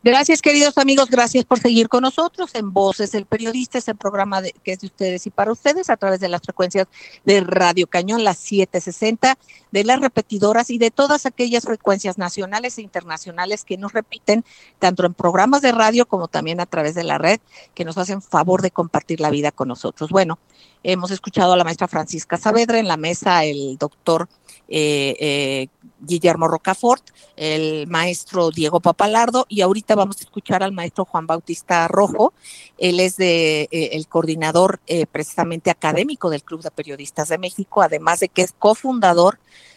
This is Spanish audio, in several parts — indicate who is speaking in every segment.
Speaker 1: Gracias, queridos amigos, gracias por seguir con nosotros en Voces del Periodista, este programa que es de ustedes y para ustedes a través de las frecuencias de Radio Cañón, las 760, de las repetidoras y de todas aquellas frecuencias nacionales e internacionales que nos repiten, tanto en programas de radio como también a través de la red, que nos hacen favor de compartir la vida con nosotros. Bueno, hemos escuchado a la maestra Francisca Saavedra, en la mesa el doctor Guillermo Rocafort, el maestro Diego Papalardo, y ahorita vamos a escuchar al maestro Juan Bautista Rojo. Él es el coordinador precisamente académico del Club de Periodistas de México, además de que es cofundador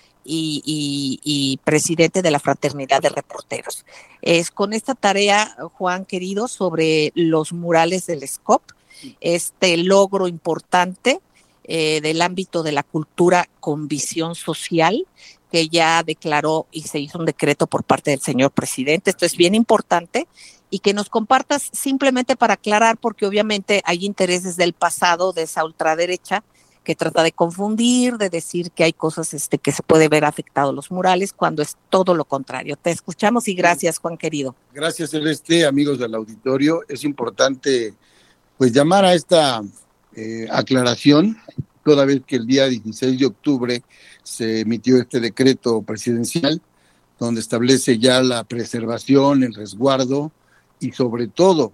Speaker 1: y presidente de la Fraternidad de Reporteros. Es con esta tarea, Juan querido, sobre los murales del SCOP, este logro importante del ámbito de la cultura con visión social, que ya declaró y se hizo un decreto por parte del señor presidente. Esto es bien importante, y que nos compartas simplemente para aclarar, porque obviamente hay intereses del pasado de esa ultraderecha que trata de confundir, de decir que hay cosas que se puede ver afectados los murales, cuando es todo lo contrario. Te escuchamos y gracias, Juan querido.
Speaker 2: Gracias, Celeste, amigos del auditorio. Es importante pues llamar a esta aclaración, toda vez que el día 16 de octubre se emitió este decreto presidencial donde establece ya la preservación, el resguardo y sobre todo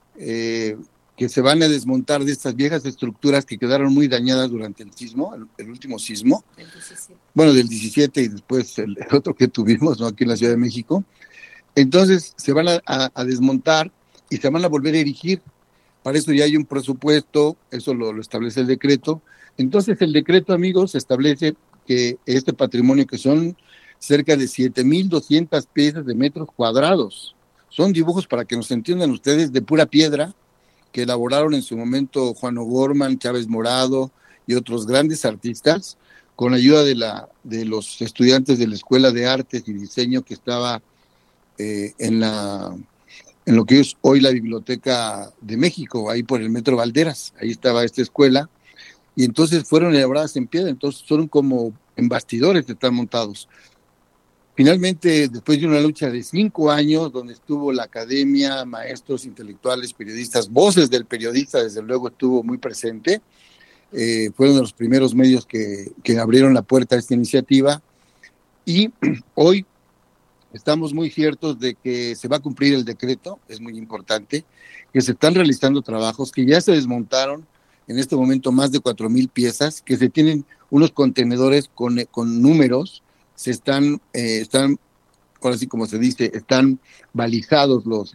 Speaker 2: que se van a desmontar de estas viejas estructuras que quedaron muy dañadas durante el sismo, el último sismo, del 17 y después el otro que tuvimos, ¿no?, aquí en la Ciudad de México. Entonces se van a desmontar y se van a volver a erigir. Para eso ya hay un presupuesto, eso lo establece el decreto. Entonces el decreto, amigos, establece que este patrimonio, que son cerca de 7,200 piezas de metros cuadrados, son dibujos, para que nos entiendan ustedes, de pura piedra, que elaboraron en su momento Juan O'Gorman, Chávez Morado y otros grandes artistas, con ayuda de los estudiantes de la Escuela de Artes y Diseño que estaba en lo que es hoy la Biblioteca de México, ahí por el Metro Valderas. Ahí estaba esta escuela, y entonces fueron elaboradas en piedra, entonces son como en bastidores que están montados. Finalmente, después de una lucha de 5 años, donde estuvo la academia, maestros, intelectuales, periodistas, Voces del Periodista, desde luego estuvo muy presente, fueron de los primeros medios que abrieron la puerta a esta iniciativa, y hoy estamos muy ciertos de que se va a cumplir el decreto. Es muy importante que se están realizando trabajos, que ya se desmontaron en este momento más de 4,000 piezas, que se tienen unos contenedores con números, se están, ahora sí como se dice, están balizados los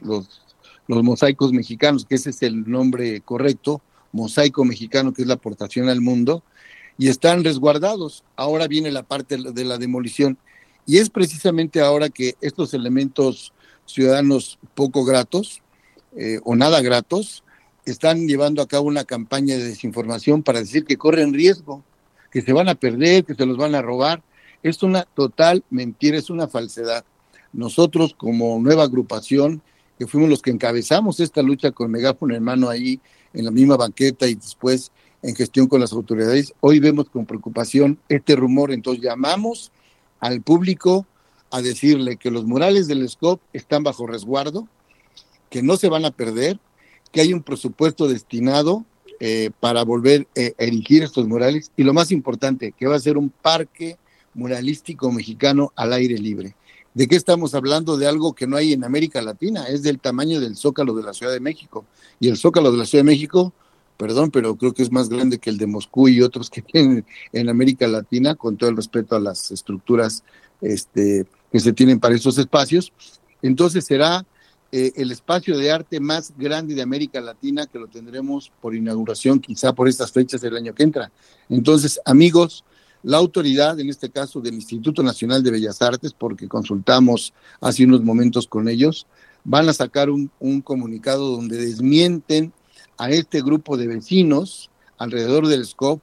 Speaker 2: mosaicos mexicanos, que ese es el nombre correcto, mosaico mexicano, que es la aportación al mundo, y están resguardados. Ahora viene la parte de la demolición, y es precisamente ahora que estos elementos ciudadanos poco gratos o nada gratos están llevando a cabo una campaña de desinformación para decir que corren riesgo, que se van a perder, que se los van a robar. Es una total mentira, es una falsedad. Nosotros, como nueva agrupación, que fuimos los que encabezamos esta lucha con megáfono en mano ahí en la misma banqueta y después en gestión con las autoridades, hoy vemos con preocupación este rumor. Entonces llamamos al público a decirle que los murales del SCOP están bajo resguardo, que no se van a perder, que hay un presupuesto destinado para volver a erigir estos murales, y lo más importante, que va a ser un parque muralístico mexicano al aire libre. ¿De qué estamos hablando? De algo que no hay en América Latina, es del tamaño del Zócalo de la Ciudad de México, y el Zócalo de la Ciudad de México, perdón, pero creo que es más grande que el de Moscú y otros que tienen en América Latina, con todo el respeto a las estructuras que se tienen para esos espacios. Entonces será el espacio de arte más grande de América Latina, que lo tendremos por inauguración quizá por estas fechas del año que entra. Entonces, amigos, la autoridad, en este caso del Instituto Nacional de Bellas Artes, porque consultamos hace unos momentos con ellos, van a sacar un comunicado donde desmienten a este grupo de vecinos alrededor del SCOP,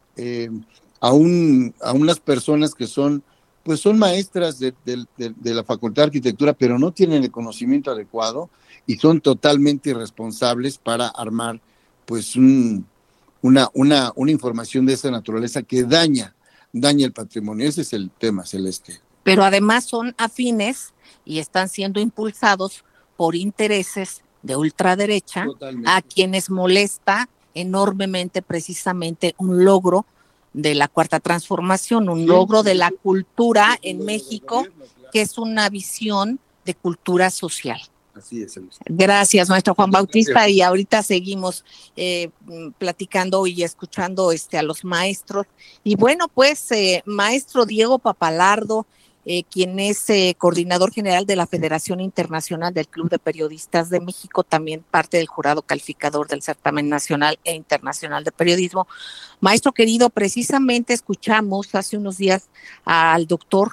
Speaker 2: a unas personas que son maestras de la Facultad de Arquitectura, pero no tienen el conocimiento adecuado y son totalmente irresponsables para armar pues una información de esa naturaleza que daña el patrimonio. Ese es el tema, Celeste.
Speaker 1: Pero además son afines y están siendo impulsados por intereses de ultraderecha. Totalmente. A quienes molesta enormemente precisamente un logro de la Cuarta Transformación, un logro de la cultura en México, que es una visión de cultura social.
Speaker 2: Así es.
Speaker 1: Gracias, maestro Juan Bautista, y ahorita seguimos platicando y escuchando a los maestros. Y bueno, pues, maestro Diego Papalardo, quien es coordinador general de la Federación Internacional del Club de Periodistas de México, también parte del jurado calificador del certamen nacional e internacional de periodismo. Maestro querido, precisamente escuchamos hace unos días al doctor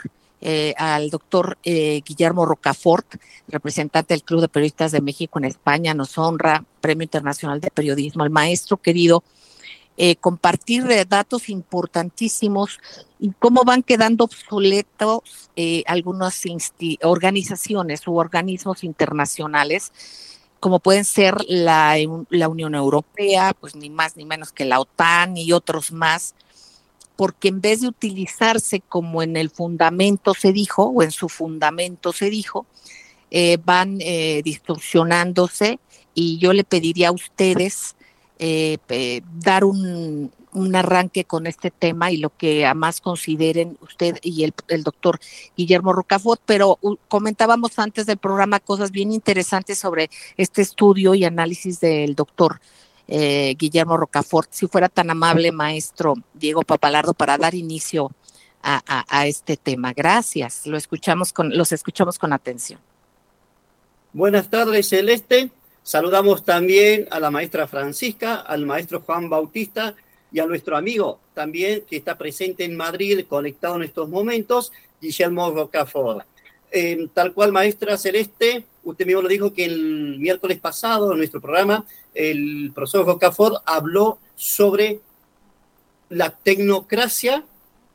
Speaker 1: Guillermo Rocafort, representante del Club de Periodistas de México en España, nos honra, Premio Internacional de Periodismo, al maestro querido, compartir datos importantísimos y cómo van quedando obsoletos algunas organizaciones u organismos internacionales, como pueden ser la Unión Europea, pues ni más ni menos que la OTAN y otros más, porque en vez de utilizarse como en el fundamento se dijo, o en su fundamento se dijo, van distorsionándose, y yo le pediría a ustedes dar un arranque con este tema y lo que a más consideren usted y el doctor Guillermo Rocafort, pero comentábamos antes del programa cosas bien interesantes sobre este estudio y análisis del doctor Guillermo Rocafort. Si fuera tan amable, maestro Diego Papalardo, para dar inicio a este tema. Gracias, los escuchamos con atención.
Speaker 3: Buenas tardes, Celeste. Saludamos también a la maestra Francisca, al maestro Juan Bautista y a nuestro amigo también que está presente en Madrid, conectado en estos momentos, Guillermo Rocafort. Tal cual, maestra Celeste, usted mismo lo dijo que el miércoles pasado en nuestro programa, el profesor Rocafort habló sobre la tecnocracia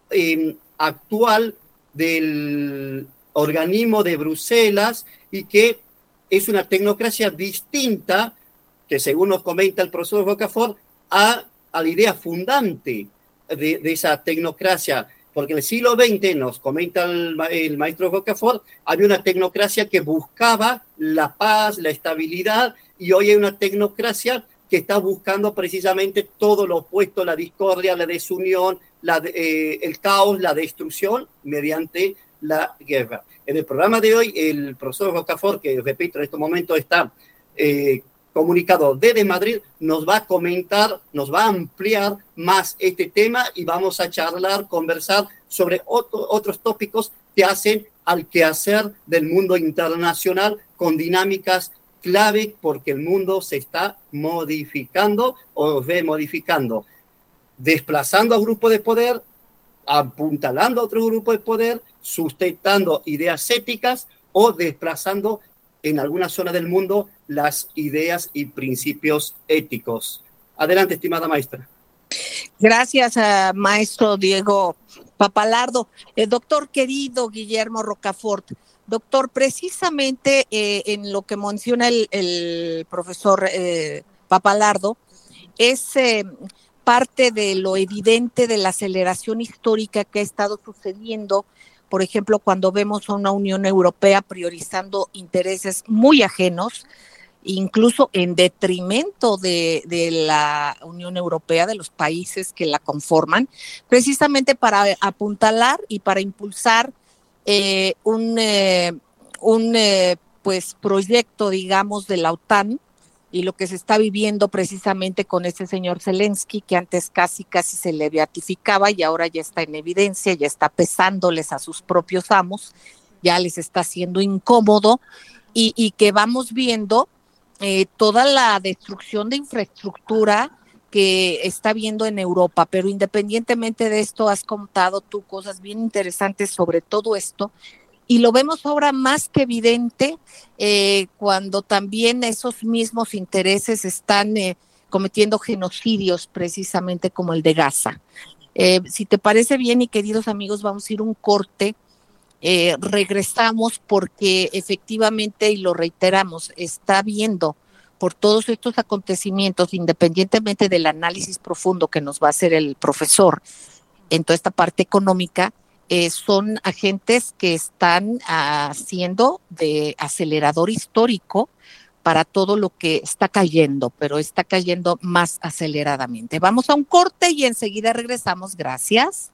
Speaker 3: actual del organismo de Bruselas, y que es una tecnocracia distinta, que según nos comenta el profesor Rocafort, a la idea fundante de esa tecnocracia, porque en el siglo XX, nos comenta el maestro Rocafort, había una tecnocracia que buscaba la paz, la estabilidad, y hoy hay una tecnocracia que está buscando precisamente todo lo opuesto, la discordia, la desunión, el caos, la destrucción mediante la guerra. En el programa de hoy, el profesor Rocafort, que repito, en estos momentos está comunicado desde Madrid, nos va a comentar, nos va a ampliar más este tema, y vamos a charlar, conversar sobre otros tópicos que hacen al quehacer del mundo internacional con dinámicas clave, porque el mundo se está modificando o remodificando, desplazando a grupos de poder, apuntalando a otro grupo de poder, sustentando ideas éticas o desplazando en alguna zona del mundo las ideas y principios éticos. Adelante, estimada maestra.
Speaker 1: Gracias, maestro Diego Papalardo. Doctor querido Guillermo Rocafort, doctor, precisamente en lo que menciona el profesor Papalardo, es parte de lo evidente de la aceleración histórica que ha estado sucediendo, por ejemplo, cuando vemos a una Unión Europea priorizando intereses muy ajenos, incluso en detrimento de la Unión Europea, de los países que la conforman, precisamente para apuntalar y para impulsar pues proyecto, digamos, de la OTAN, y lo que se está viviendo precisamente con ese señor Zelensky, que antes casi se le beatificaba y ahora ya está en evidencia, ya está pesándoles a sus propios amos, ya les está haciendo incómodo, y que vamos viendo toda la destrucción de infraestructura que está viendo en Europa. Pero independientemente de esto, has contado tú cosas bien interesantes sobre todo esto, y lo vemos ahora más que evidente cuando también esos mismos intereses están cometiendo genocidios, precisamente como el de Gaza. Si te parece bien, y queridos amigos, vamos a ir un corte. Regresamos porque efectivamente, y lo reiteramos, está viendo por todos estos acontecimientos, independientemente del análisis profundo que nos va a hacer el profesor en toda esta parte económica, son agentes que están haciendo de acelerador histórico para todo lo que está cayendo, pero está cayendo más aceleradamente. Vamos a un corte y enseguida regresamos. Gracias.